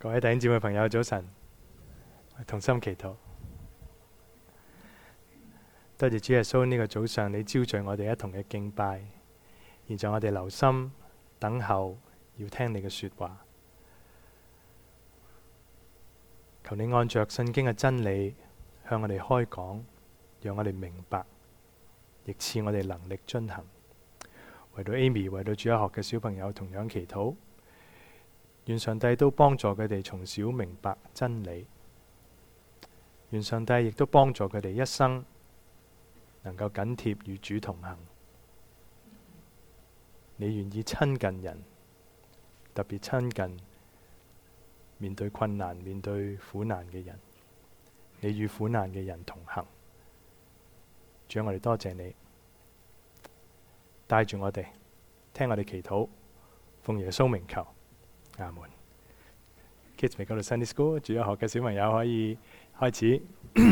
各位弟兄姊妹朋友早晨，同心祈禱。多謝主耶穌，呢個早上你招聚我哋一同嘅敬拜，現在我哋留心等候，要聽你嘅說話。求你按着聖經嘅真理向我哋開講，讓我哋明白，亦賜我哋能力遵行。為到 Amy， 為到主日學嘅小朋友同樣祈禱，願上帝都幫助佢哋從小明白真理，願上帝亦都幫助佢哋一生能夠緊貼與主同行。你願意親近人，特別親近面對困難、面對苦難嘅人，你與苦難嘅人同行。主，我哋多謝你帶住我哋，聽我哋祈禱，奉耶穌名求，阿門。Kids 未go to Sunday School， 主日學嘅小朋友可以開始。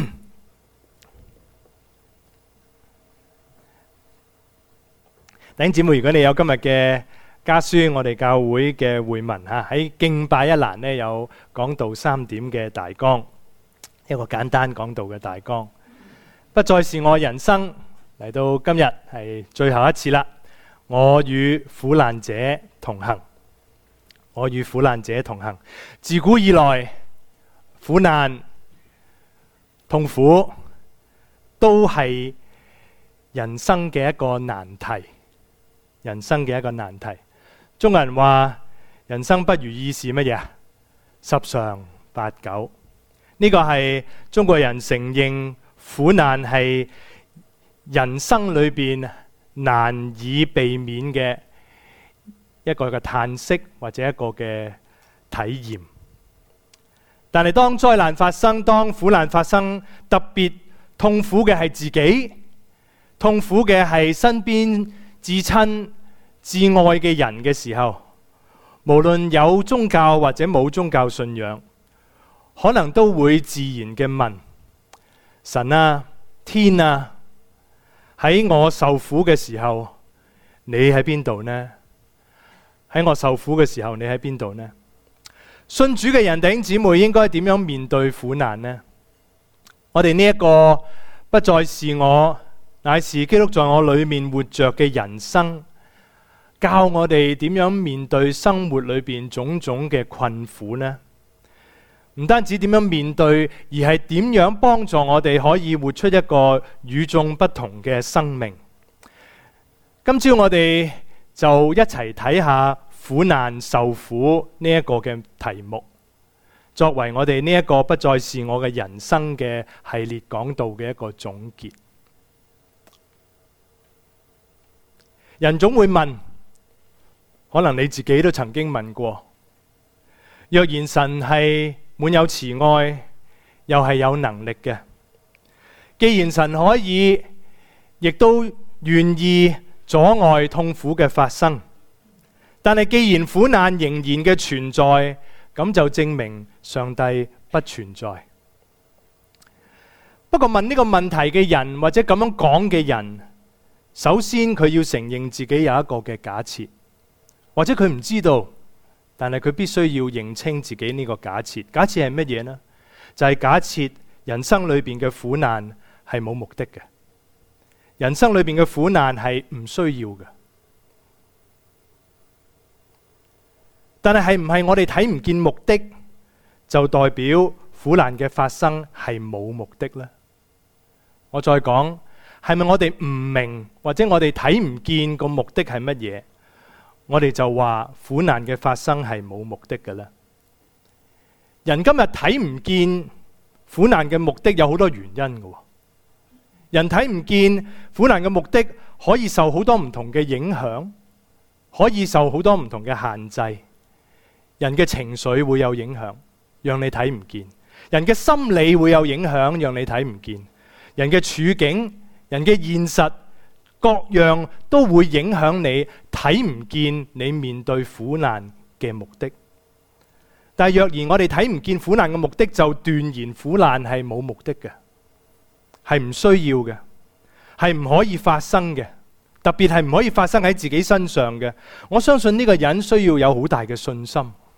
弟兄姊妹，如果你有今日嘅家書，我哋教會嘅會文喺敬拜一欄呢，有講道3點嘅大綱，一個簡單講道嘅大綱。不再是我人生，嚟到今日係最後一次啦。我與苦難者同行，我與苦難者同行。自古以來，苦難、痛苦都係人生嘅一個難題。人生嘅一個難題。中國人話人生不如意是乜嘢？十常八九。呢個係中國人承認苦難係人生裏邊難以避免嘅一個嘅嘆息，或者一個嘅體驗。但係當災難發生，當苦難發生，特別痛苦嘅係自己，痛苦嘅係身邊至親至愛嘅人嘅時候，無論有宗教或者冇宗教信仰，可能都會自然嘅問神啊、天啊，喺我受苦嘅時候，你喺邊度呢？喺我受苦嘅時候，你喺邊度呢？信主嘅人弟兄姊妹應該點樣面對苦難呢？我哋呢一個不再是我，乃是基督在我裏面活着嘅人生，教我哋點樣面對生活裏邊種種嘅困苦呢？唔單止點樣面對，而係點樣幫助我哋可以活出一個與眾不同嘅生命。今朝我哋就一齊睇下苦難受苦呢一個嘅題目，作為我哋呢一個不再是我嘅人生嘅系列講道嘅一個總結。人總會問，可能你自己都曾經問過，若然神係滿有慈愛，又係有能力嘅，既然神可以，亦都願意阻礙痛苦嘅發生，但係既然苦難仍然嘅存在，咁就證明上帝不存在。不過問呢個問題嘅人，或者咁樣講嘅人，首先佢要承認自己有一個嘅假設，或者佢唔知道，但係佢必須要認清自己呢個假設。假設係乜嘢呢？就係假設人生裏邊嘅苦難係冇目的嘅，人生裏邊嘅苦難係唔需要嘅。但係唔係我哋睇唔見目的，就代表苦難嘅發生係冇目的呢？我再講，係咪我哋唔明，或者我哋睇唔見個目的係乜嘢？我哋就話苦難嘅發生係冇目的嘅咧。人今日睇唔見苦難嘅目的有好多原因嘅。人睇唔見苦難嘅目的可以受好多唔同嘅影響，可以受好多唔同嘅限制。人嘅情緒會有影響，讓你睇唔見；人嘅心理會有影響，讓你睇唔見；人嘅處境、人嘅現實，各樣都會影響你睇唔見你面對苦難嘅目的。但係若然我哋睇唔見苦難嘅目的，就斷言苦難係冇目的嘅，係唔需要嘅，係唔可以發生嘅。特別係唔可以發生喺自己身上嘅。我相信呢個人需要有好大嘅信心，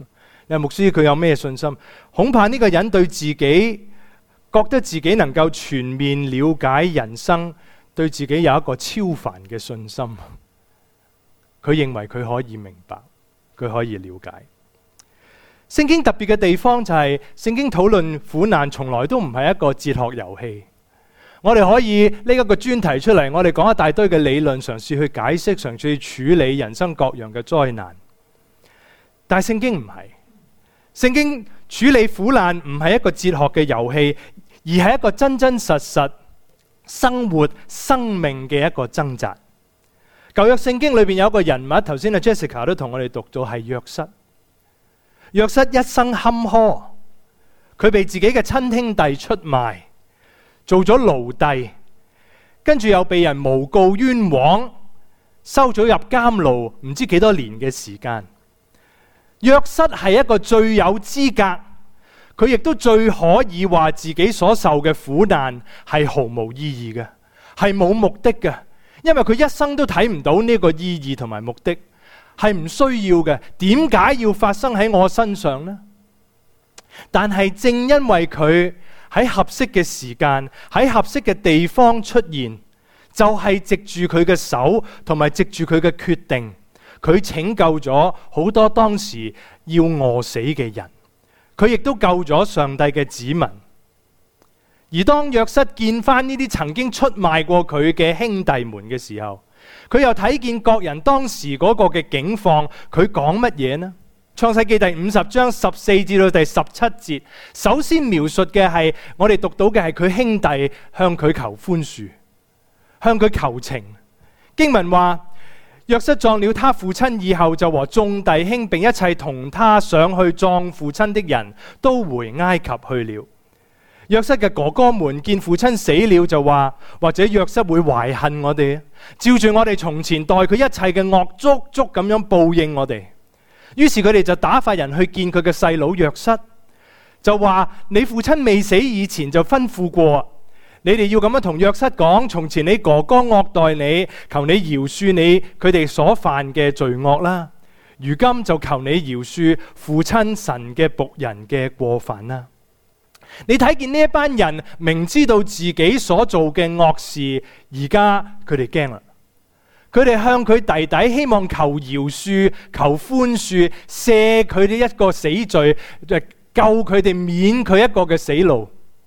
你話牧師佢有咩信心？恐怕呢個人對自己覺得自己能夠全面了解人生，對自己有一個超凡嘅信心。佢認為佢可以明白，佢可以了解。聖經特別嘅地方就係，聖經討論苦難從來都唔係一個哲學遊戲。我哋可以拎一個專題出嚟，我哋講一大堆嘅理論，嘗試去解釋，嘗試去處理人生各樣嘅災難。但係聖經唔係，聖經處理苦難唔係一個哲學嘅遊戲，而係一個真真實實生活生命嘅一個掙扎。舊約聖經裏邊有一個人物，頭先阿 Jessica 都同我哋讀咗，係約瑟。約瑟一生坎坷，佢被自己嘅親兄弟出賣，做咗奴隸，跟住又被人誣告冤枉，收咗入監牢，唔知幾多年嘅時間。約瑟係一個最有資格，佢亦都最可以話自己所受嘅苦難係毫無意義嘅，係冇目的嘅，因為佢一生都睇唔到呢個意義同埋目的。係唔需要嘅，點解要發生喺我身上呢？但係正因為佢喺合適嘅時間，喺合適嘅地方出現，就係藉住佢嘅手同埋藉住佢嘅決定，佢拯救咗好多當時要餓死嘅人，佢亦都救咗上帝嘅子民。而當約瑟見翻呢啲曾經出賣過佢嘅兄弟們嘅時候，佢又睇見各人當時嗰個嘅境況，佢講乜嘢呢？創世記第50章14至到第17節，首先描述嘅係我哋讀到嘅係佢兄弟向佢求寬恕，向佢求情。經文話，約瑟葬了他父親以後，就和眾弟兄並一切同他上去葬父親的人都回埃及去了。約瑟嘅哥哥們見父親死了，就話或者約瑟會懷恨我哋，照住我哋從前待佢一切嘅惡，足足咁樣報應我哋。於是佢哋就打發人去見佢嘅細佬約瑟，就話你父親未死以前就吩咐過，你哋要咁樣同約瑟講，從前你哥哥惡待你，求你饒恕你佢哋所犯嘅罪惡啦。如今就求你饒恕父親神嘅僕人嘅過犯啦。你睇見呢一班人明知道自己所做嘅惡事，而家佢哋驚啦，佢哋向佢弟弟希望求饒恕、求寬恕，赦佢哋一個死罪，救佢哋免佢一個嘅死路。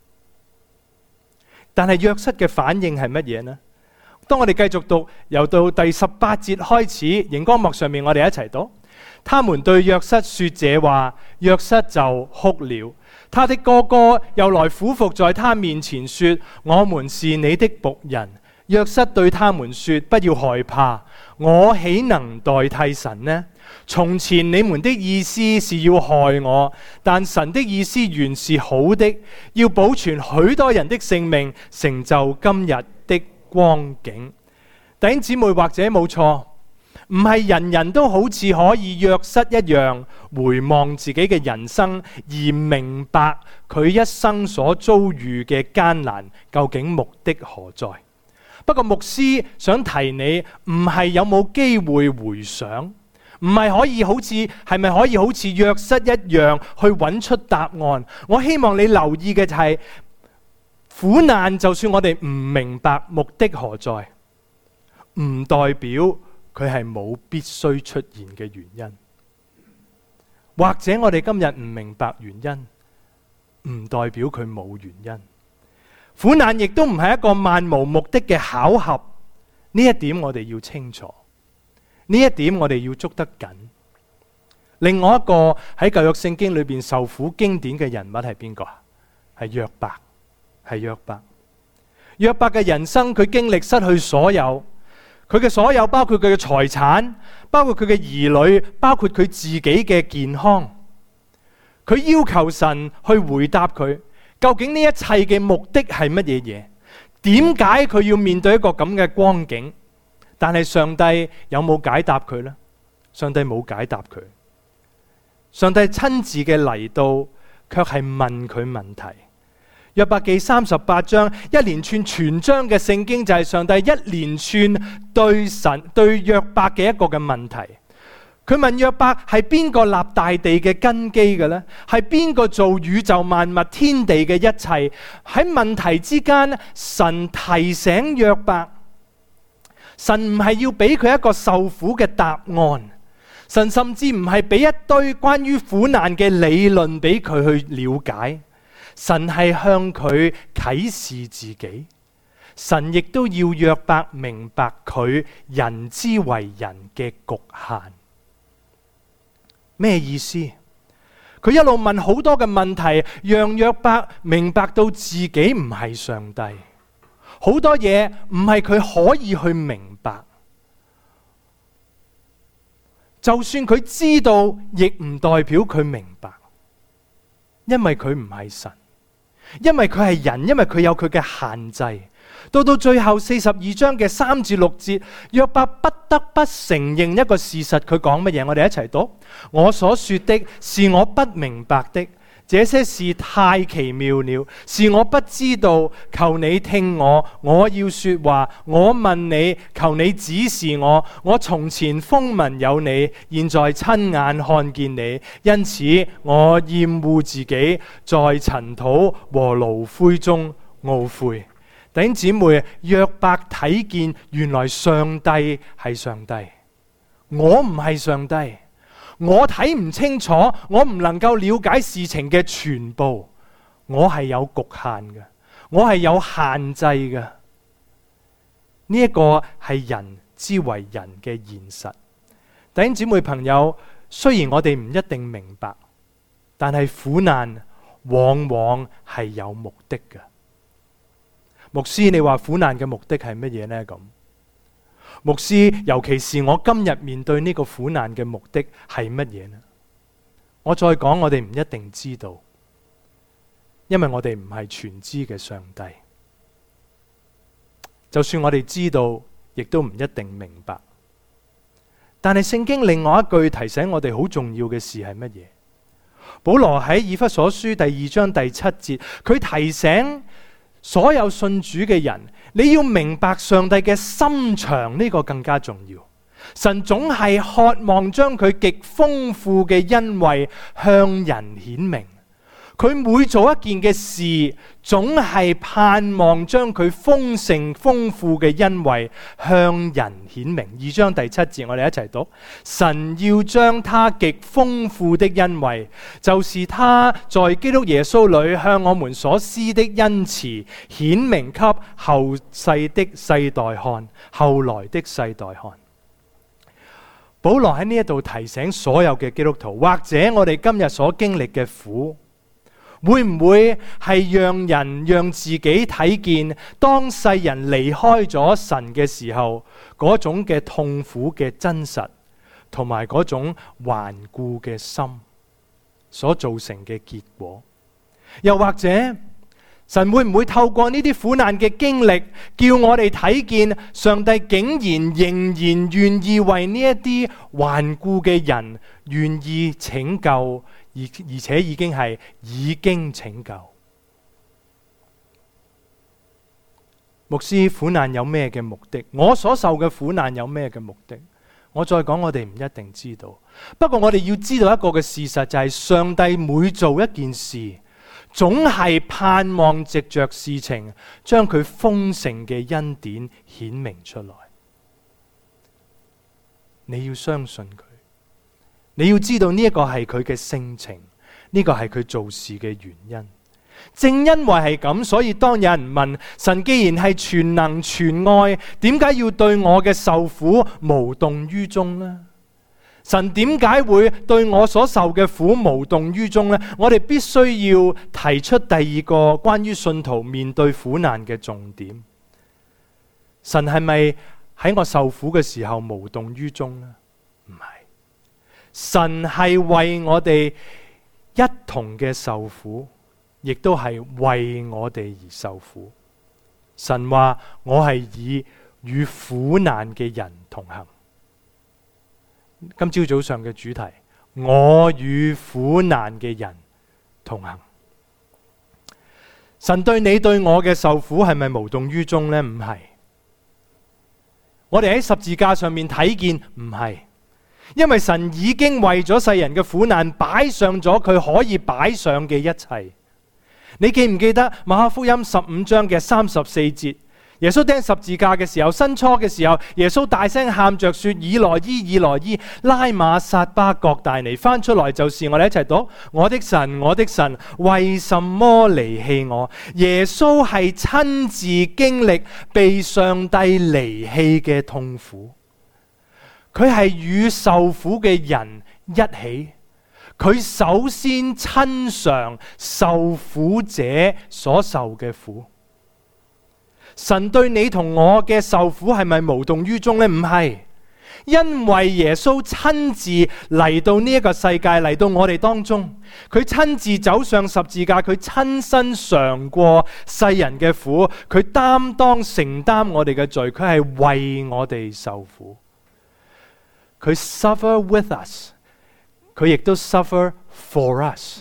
但係約瑟嘅反應係乜嘢呢？當我哋繼續讀，由到第18節開始，熒光幕上面我哋一齊讀。他們對約瑟說這話，約瑟就哭了。他的哥哥又來俯伏在他面前說，我們是你的僕人。約瑟對他們說，不要害怕，我豈能代替神呢？從前你們的意思是要害我，但神的意思原是好的，要保存許多人的性命，成就今日的光景。弟兄姊妹，或者冇錯，唔係人人都好似可以約瑟一樣回望自己嘅人生，而明白佢一生所遭遇嘅艱難究竟目的何在。不過牧師想提你，唔係有冇機會回想，唔係可以好似係咪可以好似約瑟一樣去揾出答案。我希望你留意嘅就係，苦難就算我哋唔明白目的何在，唔代表佢係冇必須出現嘅原因，或者我哋今日唔明白原因，唔代表佢冇原因。苦難亦都唔係一個漫無目的嘅巧合，呢一點我哋要清楚，呢一點我哋要捉得緊。另外一個喺舊約聖經裏邊受苦經典嘅人物係邊個？係約伯，係約伯。約伯嘅人生，佢經歷失去所有。佢嘅所有包括佢嘅財產，包括佢嘅兒女，包括佢自己嘅健康。佢要求神去回答佢，究竟呢一切嘅目的係乜嘢嘢？點解佢要面對一個咁嘅光景？但係上帝有冇解答佢呢？上帝冇解答佢。上帝親自嘅嚟到，卻係問佢問題。約伯記38章，一連串全章嘅聖經就係上帝一連串對約伯嘅一個嘅問題。 佢問約伯係邊個立大地嘅根基嘅呢？係邊個做宇宙萬物天地嘅一切？喺問題之間，神提醒約伯，神唔係要俾佢一個受苦嘅答案，神甚至唔係俾一堆關於苦難嘅理論俾佢去了解，神係向佢啟示自己。神亦都要約伯明白佢人之為人嘅局限。咩意思？佢一路問好多嘅問題，讓約伯明白到自己唔係上帝，好多嘢唔係佢可以去明白。就算佢知道，亦唔代表佢明白，因為佢唔係神，因為佢係人，因為佢有佢嘅限制。到最後42章嘅3至6節，約伯不得不承認一個事實。佢講乜嘢？我哋一齊讀：我所說的是我不明白的，這些事太奇妙了，是我不知道。求你聽我，我要說話。我問你，求你指示我。我從前風聞有你，現在親眼看見你，因此我厭惡自己，在塵土和爐灰中懊悔。弟兄姊妹，約伯睇見原來上帝係上帝，我唔係上帝，我睇唔清楚，我唔能夠了解事情嘅全部，我係有局限嘅，我係有限制嘅。呢一個係人之為人嘅現實。弟兄姊妹朋友，雖然我哋唔一定明白，但係苦難往往係有目的嘅。牧師，你話苦難嘅目的係乜嘢呢？咁牧師，尤其是我今日面對呢個苦難嘅目的係乜嘢呢？我再講，我哋唔一定知道，因為我哋唔係全知嘅上帝。就算我哋知道，亦都唔一定明白。但係聖經另外一句提醒我哋好重要嘅事係乜嘢？保羅喺以弗所書第2章第7節，佢提醒所有信主嘅人，你要明白上帝嘅心腸，呢個更加重要。神總係渴望將佢極豐富嘅恩惠向人顯明。佢每做一件嘅事，總係盼望將佢豐盛豐富嘅恩惠向人顯明。2章第7節，我哋一齊讀：神要將他極豐富的恩惠，就是他在基督耶穌裏向我們所施的恩慈，顯明給後世的世代看，後來的世代看。保羅喺呢一度提醒所有嘅基督徒，或者我哋今日所經歷嘅苦，會唔會係讓自己睇見當世人離開咗神嘅時候嗰種嘅痛苦嘅真實，同埋嗰種頑固嘅心所造成嘅結果？又或者神會唔會透過呢啲苦難嘅經歷，叫我哋睇見上帝竟然仍然願意為呢一啲頑固嘅人願意拯救，而且已經拯救？牧師，苦難有咩嘅目的？我所受嘅苦難有咩嘅目的？我再講，我哋唔一定知道。不過我哋要知道一個嘅事實，就係上帝每做一件事，總係盼望藉着事情將佢豐盛嘅恩典顯明出來。你要相信佢，你要知道呢一個係佢嘅性情，呢個係佢做事嘅原因。正因為係咁，所以當有人問神既然係全能全愛，點解要對我嘅受苦無動於衷呢？神點解會對我所受嘅苦無動於衷呢？我哋必須要提出第二個關於信徒面對苦難嘅重點。神係咪喺我受苦嘅時候無動於衷呢？唔係，神係為我哋一同嘅受苦，亦都係為我哋而受苦。神話我係以與苦難嘅人同行。今朝早上嘅主題，我與苦難嘅人同行。神對你對我嘅受苦係咪無動於衷呢？唔係。我哋喺十字架上面睇見，唔係。 因為神已經為咗世人嘅苦難擺上咗佢可以擺上嘅一切。你記唔記得馬可福音15章嘅34節？耶穌釘十字架嘅時候，申初嘅時候，耶穌大聲喊着說：以來伊，以來伊，拉馬撒巴各大尼。翻出來就是我哋一齊讀：我的神，我的神，為什麼離棄我？耶穌係親自經歷被上帝離棄嘅痛苦，佢係與受苦嘅人一起，佢首先親嘗受苦者所受嘅苦。神對你同我嘅受苦係咪無動於衷呢？唔係，因為耶穌親自嚟到呢一個世界，嚟到我哋當中，佢親自走上十字架，佢親身嘗過世人嘅苦，佢擔當承擔我哋嘅罪，佢係為我哋受苦，佢 suffer with us， 佢亦都 suffer for us，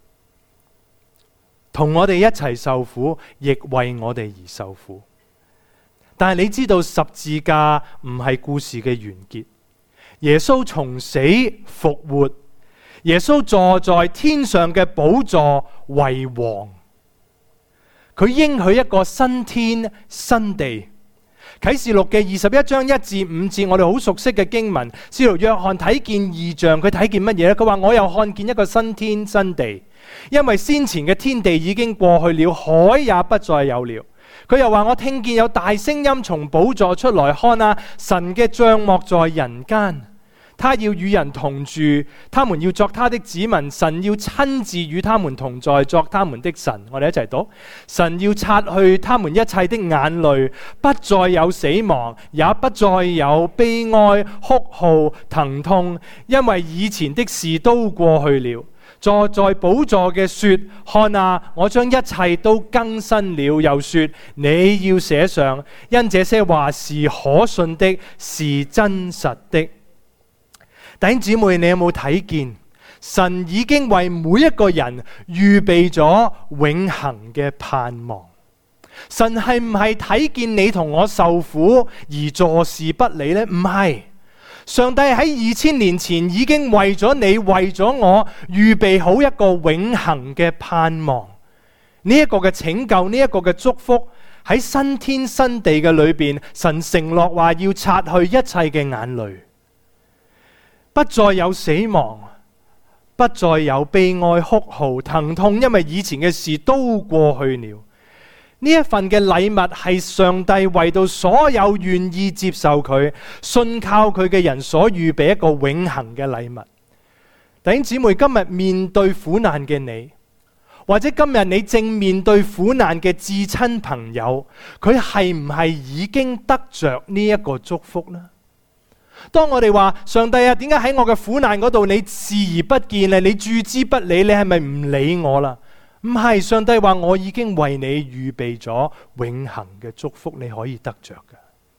同我哋一齊受苦，亦為我哋而受苦。但係你知道十字架唔係故事嘅完結，耶穌從死復活，耶穌坐在天上嘅寶座為王，佢應許一個新天新地。啟示錄嘅21章1至5節，我哋好熟悉嘅經文，使徒約翰睇見異象，佢睇見乜嘢呢？佢話我又看見一個新天新地，因為先前嘅天地已經過去了，海也不再有了。佢又話我聽見有大聲音從寶座出來，看啊，神嘅帳幕在人間，他要與人同住，他們要作他的子民，神要親自與他們同在，作他們的神。我哋一齊讀：神要擦去他們一切的眼淚，不再有死亡，也不再有悲哀、哭號、疼痛，因為以前的事都過去了。坐在寶座嘅說：看啊，我將一切都更新了。又說：你要寫上，因這些話是可信的，是真實的。弟兄姊妹，你有冇睇見神已經為每一個人預備咗永恆嘅盼望？神係唔係睇見你同我受苦而坐視不理呢？唔係。上帝喺2000年前已經為咗你，為咗我預備好一個永恆嘅盼望。呢一個嘅拯救，呢一個嘅祝福，喺新天新地嘅裏邊，神承諾話要擦去一切嘅眼淚，不再有死亡，不再有悲哀、哭號、疼痛，因為以前嘅事都過去了。呢一份嘅禮物係上帝為到所有願意接受佢、信靠佢嘅人所預備一個永恆嘅禮物。弟兄姊妹，今日面對苦難嘅你，或者今日你正面對苦難嘅至親朋友，佢係唔係已經得着呢一個祝福呢？當我哋話上帝啊，點解喺我嘅苦難嗰度你視而不見咧？你置之不理，你係咪唔理我啦？唔係，上帝話我已經為你預備咗永恆嘅祝福，你可以得着嘅。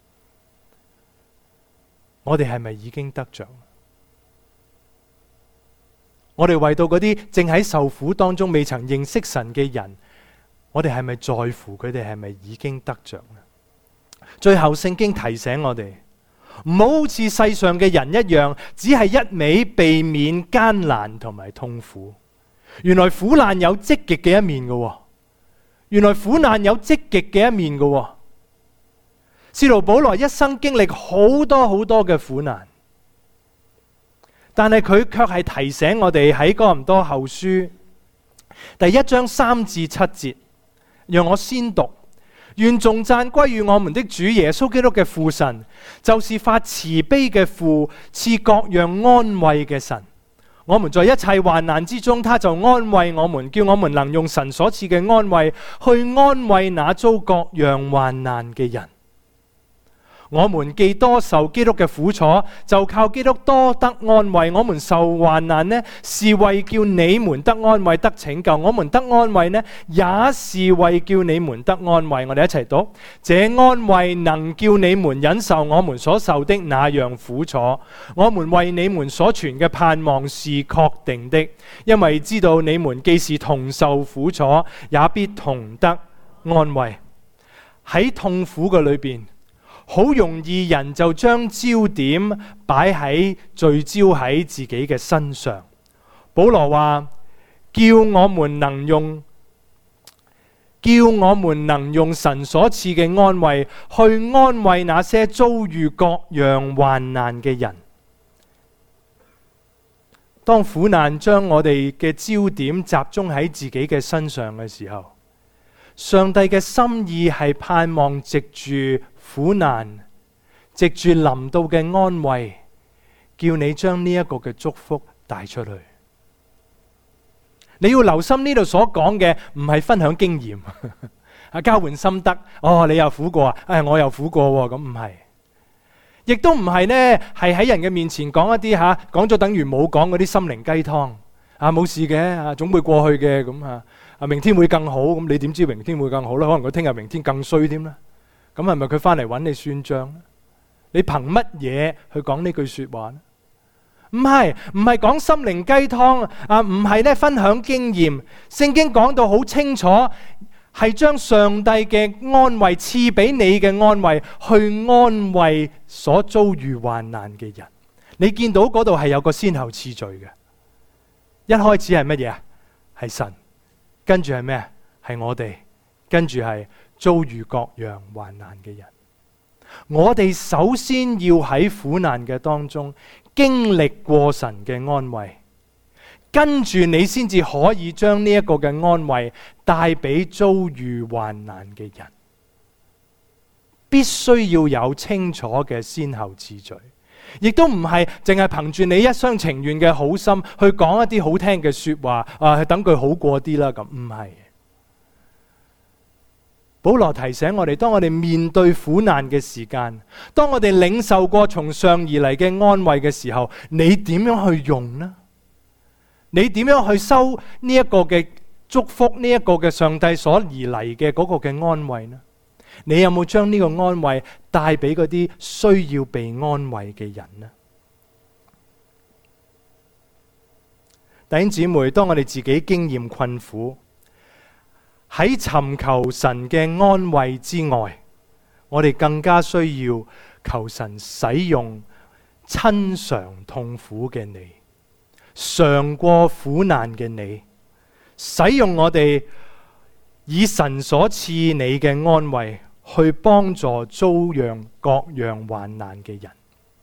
我哋係咪已經得着？我哋為到嗰啲正喺受苦當中未曾認識神嘅人，我哋係咪在乎佢哋係咪已經得着呢？最後聖經提醒我哋，唔好好似世上嘅人一樣，只係一味避免艱難同埋痛苦。原來苦難有積極嘅一面嘅，原來苦難有積極嘅一面嘅。使徒保羅一生經歷好多好多嘅苦難，但係佢卻係提醒我哋喺哥林多後書第1章3至7節，讓我先讀：願頌讚歸於我們的主耶穌基督嘅父神，就是發慈悲嘅父，賜各樣安慰嘅神。我們在一切患難之中，他就安慰我們，叫我們能用神所賜嘅安慰去安慰那遭各樣患難嘅人。我們既多受基督嘅苦楚，就靠基督多得安慰。我們受患難呢，是為叫你們得安慰得拯救；我們得安慰呢，也是為叫你們得安慰。我哋一齊讀：這安慰能叫你們忍受我們所受的那樣苦楚。我們為你們所存嘅盼望是確定的，因為知道你們既是同受苦楚，也必同得安慰。喺痛苦嘅裏邊， 好容易人就將焦點擺喺聚焦喺自己嘅身上。保羅話，叫我們能用神所賜嘅安慰去安慰那些遭遇各樣患難嘅人。當苦難將我哋嘅焦點集中喺自己嘅身上嘅時候，上帝嘅心意係盼望藉住苦難，藉住臨到嘅安慰，叫你將呢一個嘅祝福帶出去。你要留心呢度所講嘅唔係分享經驗交換心得。你又苦過啊，我又苦過，咁唔係。亦都唔係呢，係喺人嘅面前講一啲講咗等於冇講嗰啲心靈雞湯冇事嘅總會過去嘅咁明天會更好。咁你點知明天會更好呢？可能佢聽日明天更衰添啦。咁係咪佢翻嚟揾你算賬？你憑乜嘢去講呢句說話呢？唔係講心靈雞湯唔係咧分享經驗。聖經講到好清楚，係將上帝嘅安慰賜俾你嘅安慰，去安慰所遭遇患難嘅人。你見到嗰度係有個先後次序嘅。一開始係乜嘢啊？係神，跟住係咩啊？係我哋，跟住係遭遇各樣患難嘅人。我哋首先要喺苦難嘅當中經歷過神嘅安慰，跟住你先至可以將呢一個嘅安慰帶俾遭遇患難嘅人。必須要有清楚嘅先後次序，亦都唔係淨係憑住你一廂情願嘅好心去講一啲好聽嘅說話去等佢好過啲啦。咁唔係。保羅提醒我哋，當我哋面對苦難嘅時間，當我哋領受過從上而嚟嘅安慰嘅時候，你點樣去用呢？你點樣去收呢一個嘅祝福，呢一個嘅上帝所而嚟嘅嗰個嘅安慰呢？你有冇將呢個安慰帶俾嗰啲需要被安慰嘅人呢？弟兄姊妹，當我哋自己經驗困苦，喺尋求神嘅安慰之外，我哋更加需要求神使用親嘗痛苦嘅你，嘗過苦難嘅你，使用我哋以神所賜你嘅安慰去幫助遭遇各樣患難嘅人。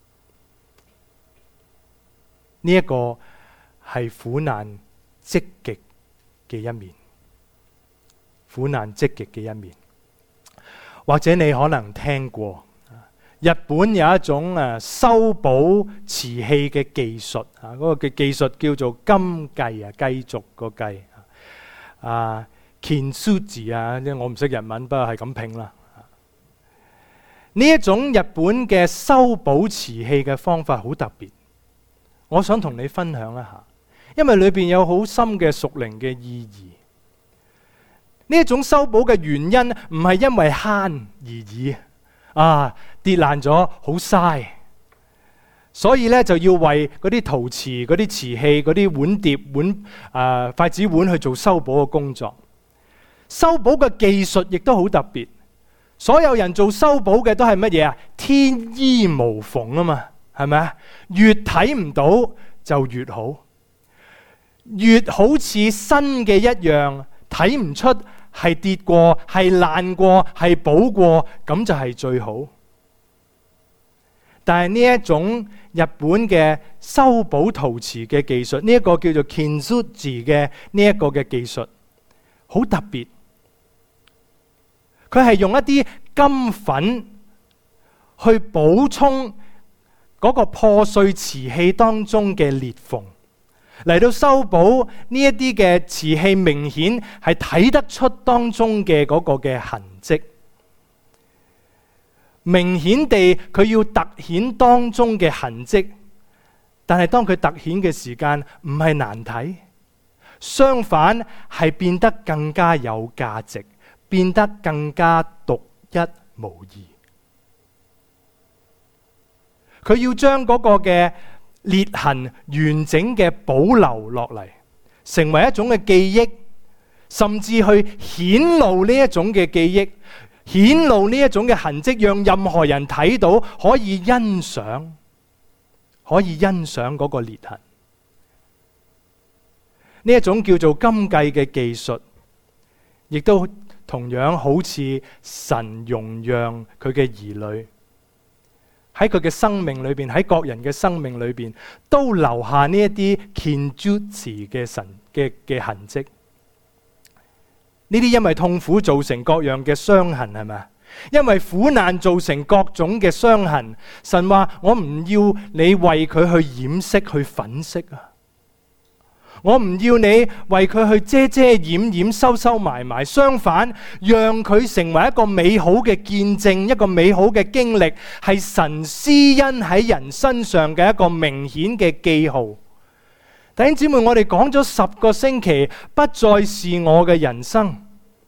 呢一個係苦難積極嘅一面。苦難積極嘅一面，或者你可能聽過，日本有一種修補瓷器嘅技術，嗰個嘅技術叫做金繼繼續個繼Kintsugi 我唔識日文，不過係咁拼啦。呢一種日本嘅修補瓷器嘅方法好特別，我想同你分享一下，因為裏邊有好深嘅屬靈嘅意義。呢一種修補嘅原因唔係因為慳而已，跌爛咗好嘥，所以咧就要為嗰啲陶瓷、嗰啲瓷器、嗰啲碗碟、筷子碗去做修補嘅工作。修補嘅技術亦都好特別，所有人做修補嘅都係乜嘢啊？天衣無縫啊嘛，係咪啊？越睇唔到就越好，越好似新嘅一樣。睇唔出係跌過、係爛過、係補過，咁就係最好。但係呢一種日本嘅修補陶瓷嘅技術，呢一個叫做 Kintsugi 嘅呢一個嘅技術，好特別。佢係用一啲金粉去補充嗰個破碎瓷器當中嘅裂縫，嚟到修補呢一啲嘅瓷器，明顯係睇得出當中嘅嗰個嘅痕跡。明顯地，佢要突顯當中嘅痕跡，但係當佢突顯嘅時間唔係難睇，相反係變得更加有價值，變得更加獨一無二。佢要將嗰個嘅裂痕完整嘅保留落嚟，成為一種嘅記憶，甚至去顯露呢一種嘅記憶， 顯露呢一種嘅痕跡，讓任何人睇到，可以欣賞嗰個裂痕。呢一種叫做金繼嘅技術，亦都同樣好似神容讓佢嘅兒女喺佢嘅生命裏邊，喺各人嘅生命裏邊，都留下呢一啲kinjutsu嘅神嘅痕跡。呢啲因為痛苦造成各樣嘅傷痕，係咪？因為苦難造成各種嘅傷痕。神話我唔要你為佢去掩飾、去粉飾啊！我唔要你為佢去遮遮掩掩、收收埋埋，相反，讓佢成為一個美好嘅見證，一個美好嘅經歷，係神施恩喺人身上嘅一個明顯嘅記號。弟兄姊妹，我哋講咗10個星期，不再是我嘅人生，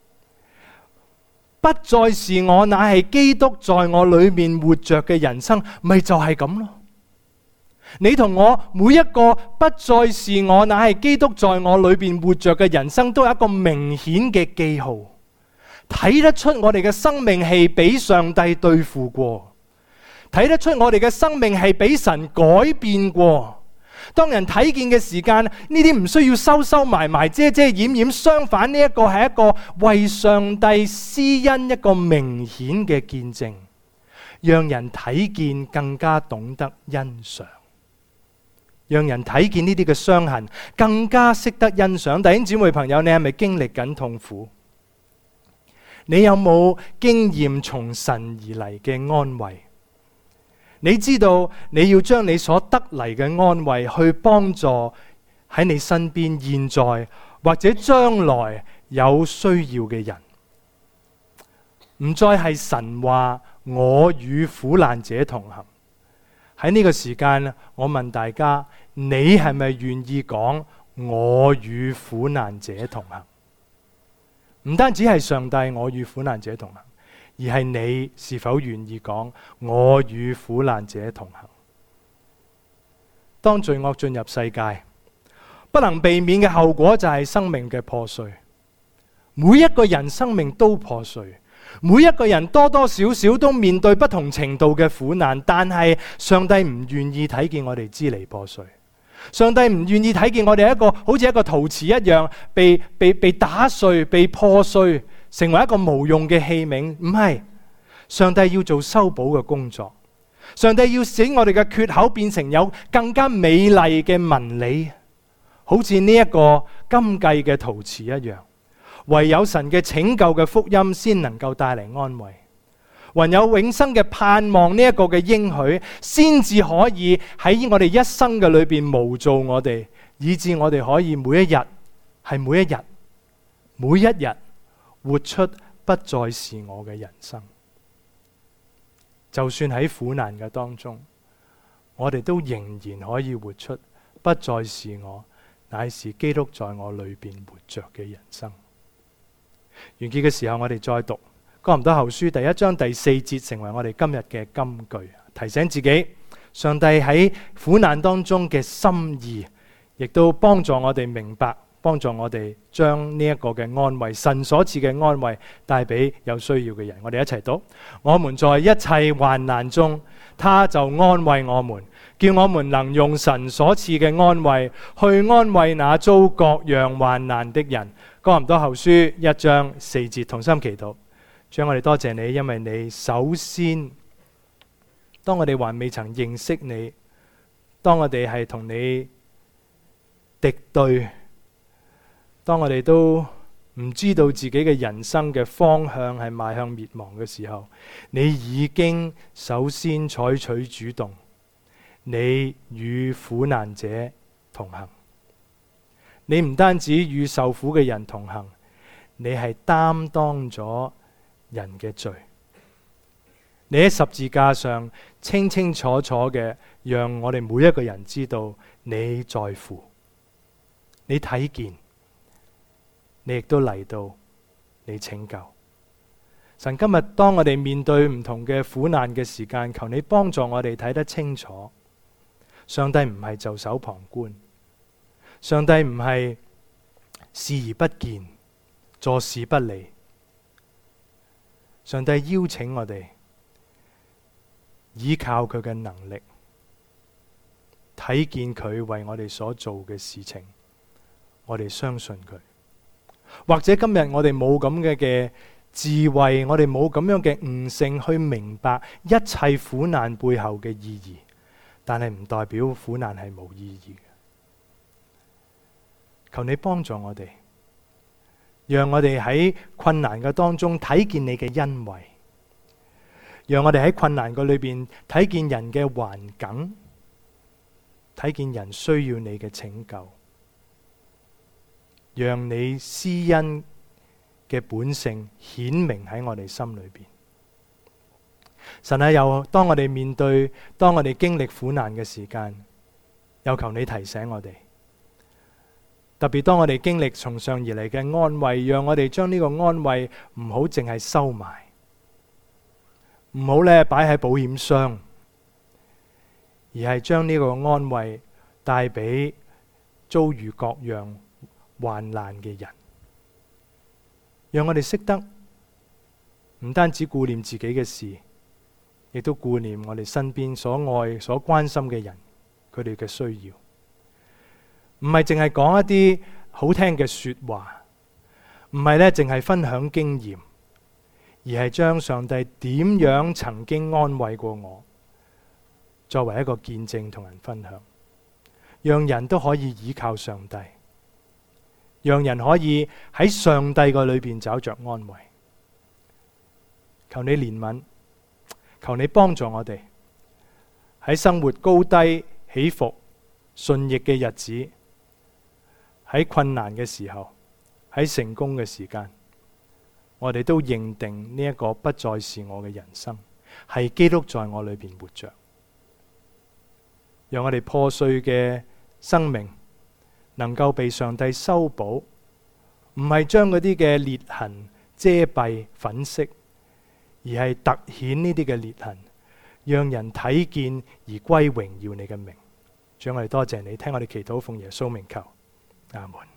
不再是我，乃係基督在我裏面活着嘅人生，咪就係咁咯。你同我每一個不再是我，乃係基督在我裏邊活着嘅人生，都有一個明顯嘅記號，睇得出我哋嘅生命係俾上帝對付過，睇得出我哋嘅生命係俾神改變過。當人睇見嘅時間，呢啲唔需要收收埋埋、遮遮掩掩，相反呢一個係一個為上帝施恩一個明顯嘅見證，讓人睇見更加懂得欣賞。讓人睇見呢啲嘅傷痕，更加識得欣賞。弟兄姊妹朋友，你係咪經歷緊痛苦？你有冇經驗從神而嚟嘅安慰？你知道你要將你所得嚟嘅安慰去幫助喺你身邊現在或者將來有需要嘅人，唔再係神話我與苦難者同行。喺呢個時間，我問大家，你係咪願意講我與苦難者同行？唔單止係上帝我與苦難者同行，而係你是否願意講我與苦難者同行？當罪惡進入世界，不能避免嘅後果就係生命嘅破碎。每一個人生命都破碎，每一個人多多少少都面對不同程度嘅苦難，但係上帝唔願意睇見我哋支離破碎。上帝唔願意睇見我哋好似一個陶瓷一樣被打碎、被破碎，成為一個無用嘅器皿。唔係，上帝要做修補嘅工作。上帝要使我哋嘅缺口變成有更加美麗嘅紋理，好似呢一個金繼嘅陶瓷一樣。唯有神嘅拯救嘅福音先能夠帶嚟安慰，唯有永生嘅盼望呢一個嘅應許，先至可以喺我哋一生嘅裏邊模造我哋，以致我哋可以每一日活出不再是我嘅人生。就算喺苦難嘅當中，我哋都仍然可以活出不再是我，乃是基督在我裏邊活着嘅人生。完結嘅時候，我哋再讀哥林多後書第1章第4節，成為我哋今日嘅金句，提醒自己上帝喺苦難當中嘅心意，亦都幫助我哋明白，幫助我哋將呢一個嘅安慰，神所賜嘅安慰帶俾有需要嘅人。我哋一齊讀：我們在一切患難中，他就安慰我們，叫我們能用神所賜嘅安慰去安慰那遭各樣患難的人。哥林多後書1章4節，同心祈禱。主，我哋多謝你，因為你首先，當我哋還未曾認識你，當我哋係同你敵對，當我哋都唔知道自己嘅人生嘅方向係邁向滅亡嘅時候，你已經首先採取主動，你與苦難者同行。你唔單止與受苦嘅人同行，你係擔當咗人嘅罪。你喺十字架上清清楚楚嘅，讓我哋每一個人知道你在乎，你睇見，你亦都嚟到，你拯救。神，今日當我哋面對唔同嘅苦難嘅時間，求你幫助我哋睇得清楚，上帝唔係袖手旁觀，上帝唔係視而不見、坐視不理。 上帝邀請我哋依靠佢嘅能力，睇見佢為我哋所做嘅事情，我哋相信佢。或者今日我哋冇咁嘅智慧，我哋冇咁樣嘅悟性去明白一切苦難背後嘅意義，但係唔代表苦難係冇意義嘅。求你幫助我哋，讓我哋喺困難嘅當中睇見你嘅恩惠，讓我哋喺困難嘅裏邊睇見人嘅環境，睇見人需要你嘅拯救，讓你施恩嘅本性顯明喺我哋心裏邊。神啊，又當我哋面對，當我哋經歷苦難嘅時間，又求你提醒我哋，特別當我哋經歷從上而嚟嘅安慰，讓我哋將呢個安慰唔好淨係收埋，唔好咧擺喺保險箱，而係將呢個安慰帶俾遭遇各樣患難嘅人，讓我哋識得唔單止顧念自己嘅事，亦都顧念我哋身邊所愛所關心嘅人，佢哋嘅需要。唔係淨係講一啲好聽嘅說話，唔係咧淨係分享經驗，而係將上帝點樣曾經安慰過我，作為一個見證同人分享，讓人都可以依靠上帝，讓人可以喺上帝個裏邊找着安慰。求你憐憫，求你幫助我哋喺生活高低起伏順逆嘅日子，喺困難嘅時候，喺成功嘅時間，我哋都認定呢一個不再是我嘅人生，係基督在我裏邊活着。讓我哋破碎嘅生命能夠被上帝修補，唔係將嗰啲嘅裂痕遮蔽粉飾，而係凸顯呢啲嘅裂痕，讓人睇見而歸榮耀你嘅名。主，我哋多謝你，聽我哋祈禱，奉耶穌名求，阿門。